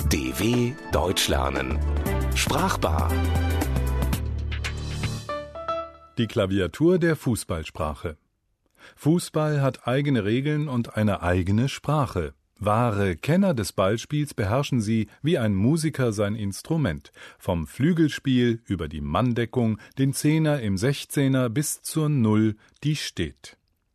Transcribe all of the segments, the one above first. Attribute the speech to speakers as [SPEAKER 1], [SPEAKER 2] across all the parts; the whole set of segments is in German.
[SPEAKER 1] DW Deutsch lernen. Sprachbar.
[SPEAKER 2] Die Klaviatur der Fußballsprache. Fußball hat eigene Regeln und eine eigene Sprache. Wahre Kenner des Ballspiels beherrschen sie wie ein Musiker sein Instrument. Vom Flügelspiel über die Manndeckung, den Zehner im Sechzehner bis zur Null, die steht.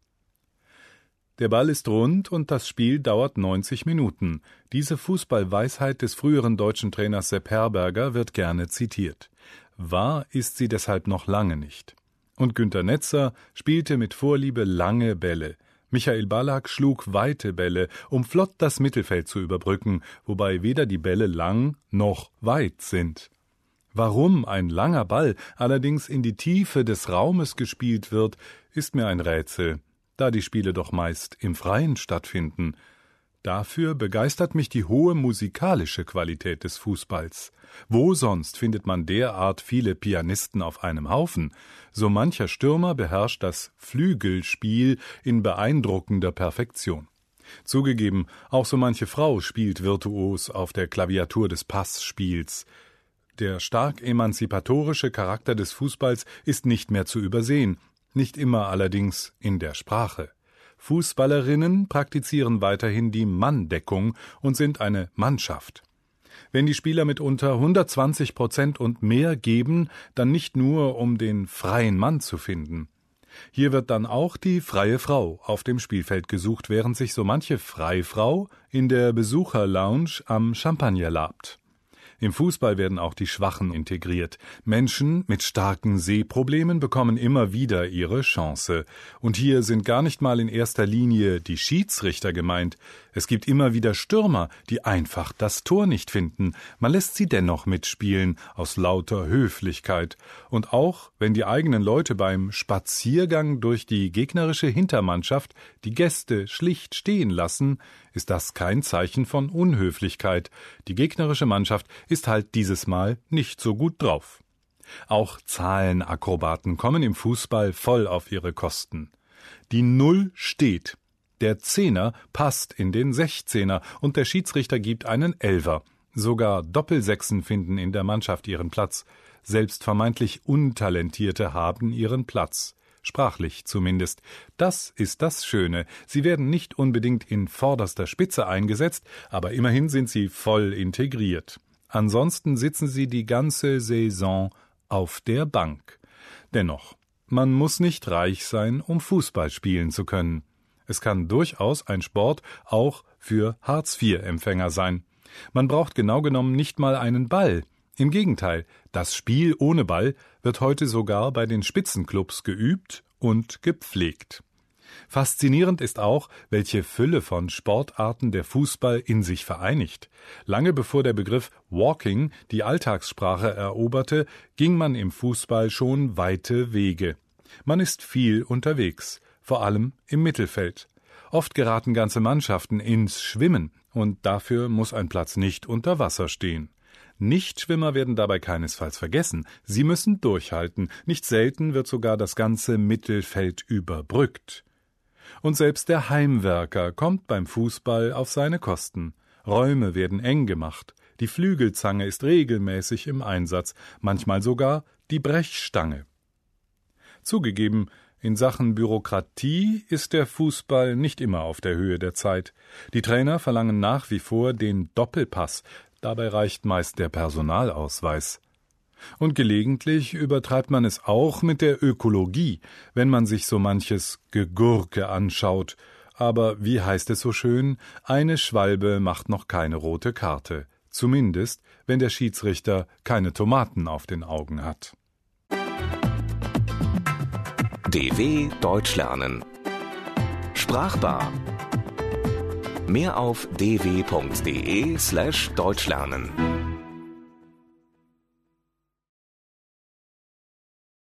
[SPEAKER 2] Der Ball ist rund und das Spiel dauert 90 Minuten. Diese Fußballweisheit des früheren deutschen Trainers Sepp Herberger wird gerne zitiert. Wahr ist sie deshalb noch lange nicht. Und Günter Netzer spielte mit Vorliebe lange Bälle. Michael Ballack schlug weite Bälle, um flott das Mittelfeld zu überbrücken, wobei weder die Bälle lang noch weit sind. Warum ein langer Ball allerdings in die Tiefe des Raumes gespielt wird, ist mir ein Rätsel, da die Spiele doch meist im Freien stattfinden. Dafür begeistert mich die hohe musikalische Qualität des Fußballs. Wo sonst findet man derart viele Pianisten auf einem Haufen? So mancher Stürmer beherrscht das Flügelspiel in beeindruckender Perfektion. Zugegeben, auch so manche Frau spielt virtuos auf der Klaviatur des Passspiels. Der stark emanzipatorische Charakter des Fußballs ist nicht mehr zu übersehen, nicht immer allerdings in der Sprache. Fußballerinnen praktizieren weiterhin die Manndeckung und sind eine Mannschaft. Wenn die Spieler mitunter 120% und mehr geben, dann nicht nur, um den freien Mann zu finden. Hier wird dann auch die freie Frau auf dem Spielfeld gesucht, während sich so manche Freifrau in der Besucherlounge am Champagner labt. Im Fußball werden auch die Schwachen integriert. Menschen mit starken Sehproblemen bekommen immer wieder ihre Chance. Und hier sind gar nicht mal in erster Linie die Schiedsrichter gemeint. Es gibt immer wieder Stürmer, die einfach das Tor nicht finden. Man lässt sie dennoch mitspielen, aus lauter Höflichkeit. Und auch, wenn die eigenen Leute beim Spaziergang durch die gegnerische Hintermannschaft die Gäste schlicht stehen lassen, ist das kein Zeichen von Unhöflichkeit. Die gegnerische Mannschaft ist halt dieses Mal nicht so gut drauf. Auch Zahlenakrobaten kommen im Fußball voll auf ihre Kosten. Die Null steht. Der Zehner passt in den Sechzehner und der Schiedsrichter gibt einen Elfer. Sogar Doppelsechsen finden in der Mannschaft ihren Platz. Selbst vermeintlich Untalentierte haben ihren Platz. Sprachlich zumindest. Das ist das Schöne. Sie werden nicht unbedingt in vorderster Spitze eingesetzt, aber immerhin sind sie voll integriert. Ansonsten sitzen sie die ganze Saison auf der Bank. Dennoch, man muss nicht reich sein, um Fußball spielen zu können. Es kann durchaus ein Sport auch für Hartz-IV-Empfänger sein. Man braucht genau genommen nicht mal einen Ball. Im Gegenteil, das Spiel ohne Ball wird heute sogar bei den Spitzenclubs geübt und gepflegt. Faszinierend ist auch, welche Fülle von Sportarten der Fußball in sich vereinigt. Lange bevor der Begriff Walking die Alltagssprache eroberte, ging man im Fußball schon weite Wege. Man ist viel unterwegs, vor allem im Mittelfeld. Oft geraten ganze Mannschaften ins Schwimmen und dafür muss ein Platz nicht unter Wasser stehen. Nichtschwimmer werden dabei keinesfalls vergessen. Sie müssen durchhalten. Nicht selten wird sogar das ganze Mittelfeld überbrückt. Und selbst der Heimwerker kommt beim Fußball auf seine Kosten. Räume werden eng gemacht. Die Flügelzange ist regelmäßig im Einsatz, manchmal sogar die Brechstange. Zugegeben, in Sachen Bürokratie ist der Fußball nicht immer auf der Höhe der Zeit. Die Trainer verlangen nach wie vor den Doppelpass. Dabei reicht meist der Personalausweis. Und gelegentlich übertreibt man es auch mit der Ökologie, wenn man sich so manches Gegurke anschaut. Aber wie heißt es so schön, eine Schwalbe macht noch keine rote Karte. Zumindest, wenn der Schiedsrichter keine Tomaten auf den Augen hat.
[SPEAKER 1] DW Deutsch lernen. Sprachbar. Mehr auf dw.de/deutschlernen.